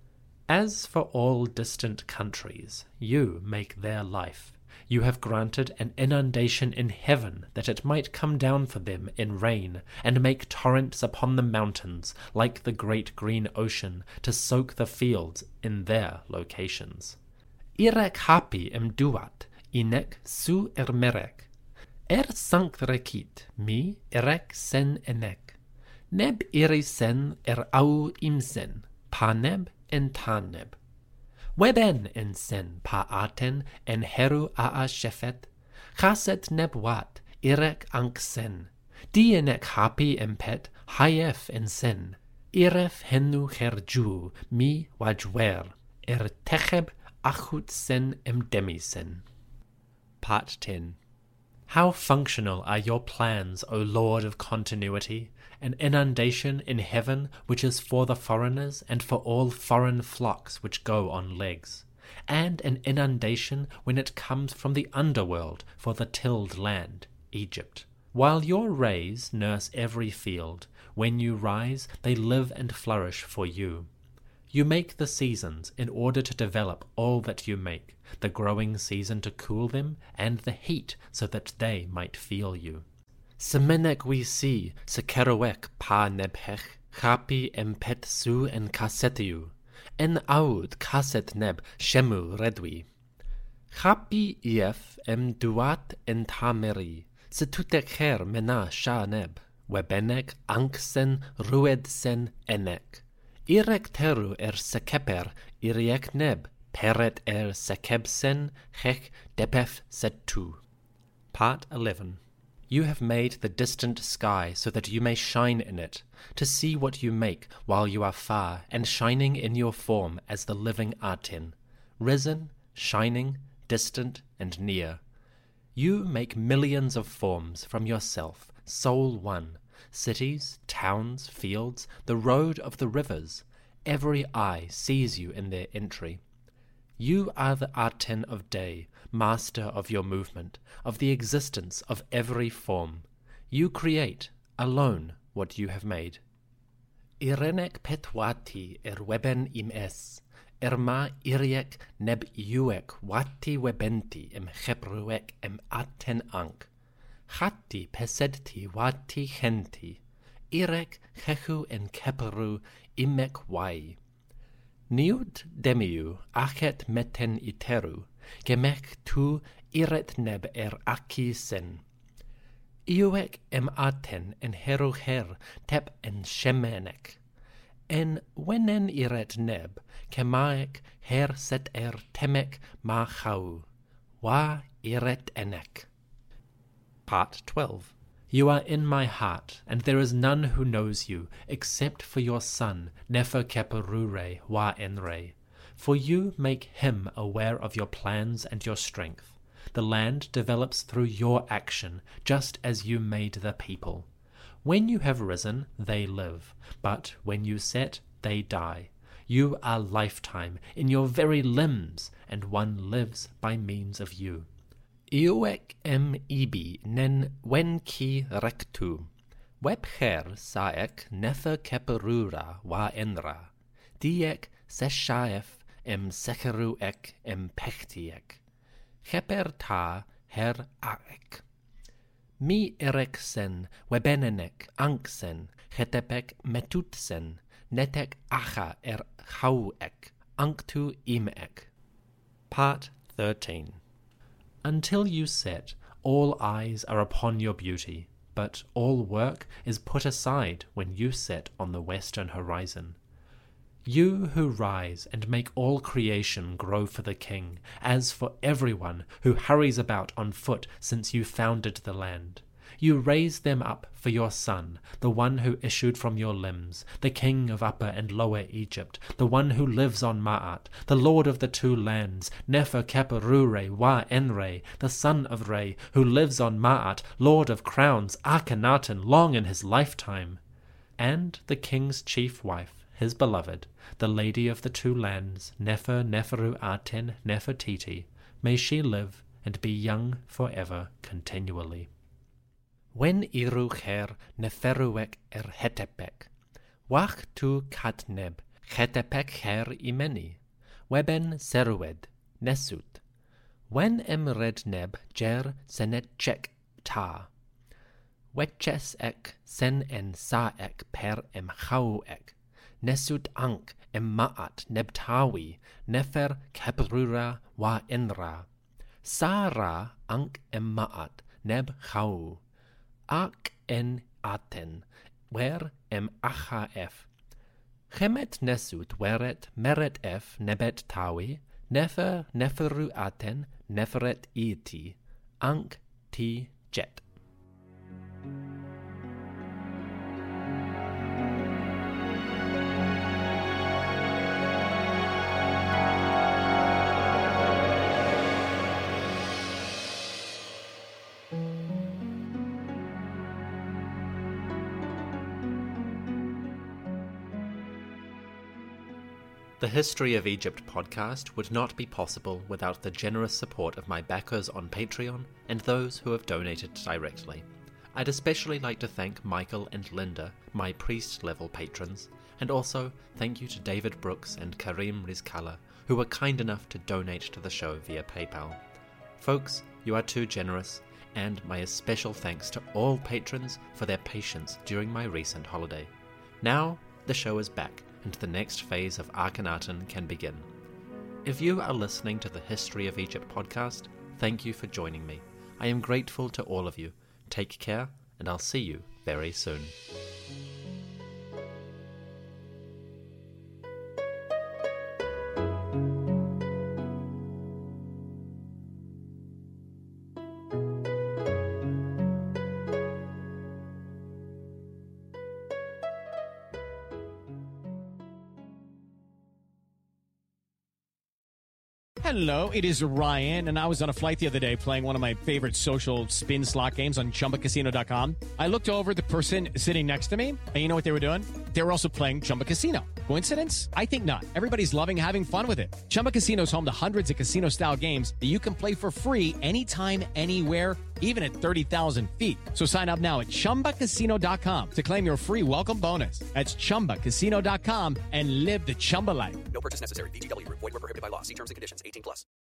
As for all distant countries, you make their life. You have granted an inundation in heaven that it might come down for them in rain, and make torrents upon the mountains, like the great green ocean, to soak the fields in their locations. Irek hapi em duat, inek su merek. Sank rekit, mi erek sen enek. Neb iri sen au imsen, pa neb en taneb. Weben en sen pa aten en heru aa shefet, chaset nebwat irek ank sen, dienek hapi empet hayef en sen, iref henu herju mi wajwer, techeb achut sen demisen. Part 10. How functional are your plans, O Lord of continuity, an inundation in heaven which is for the foreigners and for all foreign flocks which go on legs, and an inundation when it comes from the underworld for the tilled land, Egypt. While your rays nurse every field, when you rise they live and flourish for you. You make the seasons in order to develop all that you make, the growing season to cool them, and the heat so that they might feel you. Semenek we see, sekeroek pa nebhech, chapi empet su en kasetiu, en aud kaset neb shemu redwi. Chapi ief em duat en tameri, setutek mena sha neb, webenek anksen ruedsen enek. Irek teru sekeper, iriek neb, peret sekebsen, hech depef setu. Part 11. You have made the distant sky so that you may shine in it, to see what you make while you are far and shining in your form as the living Aten, risen, shining, distant, and near. You make millions of forms from yourself, soul one, cities, towns, fields, the road of the rivers. Every eye sees you in their entry. You are the Aten of day, master of your movement, of the existence of every form. You create, alone, what you have made. Irenek petwati weben im es, ma iriek neb iuek wati webenti im hebruek im Aten ank. Hati pesedti wati genti, irek hechu en keperu imek wai. Niut demiu achet meten iteru, gemech tu iret neb aki sen. Iuek em Aten en heruher tep en shemenek. En wenen iret neb, kemaek her set temek ma chau. Wa iret enek. Part 12. You are in my heart, and there is none who knows you, except for your son, Nefer-Keperure Wa-Enre. For you make him aware of your plans and your strength. The land develops through your action, just as you made the people. When you have risen, they live, but when you set, they die. You are lifetime in your very limbs, and one lives by means of you. Iuek em ibi nen wen ki rectu. Webher saek Nefer-Keperura Wa-Enra. Diek seshaef em secheruek em pechtiek. Heper ta her aek. Mi erek sen webenenek anksen, hetepek metutsen, netek acha chauek, anktu imek. Part 13. Until you set, all eyes are upon your beauty, but all work is put aside when you set on the western horizon. You who rise and make all creation grow for the king, as for everyone who hurries about on foot since you founded the land. You raise them up for your son, the one who issued from your limbs, the king of Upper and Lower Egypt, the one who lives on Ma'at, the lord of the two lands, Nefer-Keperure Wa-Enre, the son of Re, who lives on Ma'at, lord of crowns, Akhenaten, long in his lifetime. And the king's chief wife, his beloved, the lady of the two lands, Neferu-Aten Nefertiti, may she live and be young forever continually. When irucher neferuek hetepek, wach tu katneb, hetepek her imeni, weben serued, nesut. When red neb ger senetchek ta, weches ek sen en saek per chauek, nesut ank maat nebtawi, Nefer-Keperura Wa-Enra. Sara ank maat neb chau. Ak en Aten, wer acha ef. Chemet nesut weret meret ef nebet tawi, neferu Aten neferet iti, ank ti jet. The History of Egypt podcast would not be possible without the generous support of my backers on Patreon and those who have donated directly. I'd especially like to thank Michael and Linda, my priest-level patrons, and also thank you to David Brooks and Karim Rizkala, who were kind enough to donate to the show via PayPal. Folks, you are too generous, and my especial thanks to all patrons for their patience during my recent holiday. Now, the show is back, and the next phase of Akhenaten can begin. If you are listening to the History of Egypt podcast, thank you for joining me. I am grateful to all of you. Take care, and I'll see you very soon. Hello, it is Ryan, and I was on a flight the other day playing one of my favorite social spin slot games on ChumbaCasino.com. I looked over at the person sitting next to me, and you know what they were doing? They were also playing Chumba Casino. Coincidence? I think not. Everybody's loving having fun with it. Chumba Casino is home to hundreds of casino-style games that you can play for free anytime, anywhere, even at 30,000 feet. So sign up now at ChumbaCasino.com to claim your free welcome bonus. That's ChumbaCasino.com and live the Chumba life. No purchase necessary. VGW. Void where prohibited by law. See terms and conditions. 18+.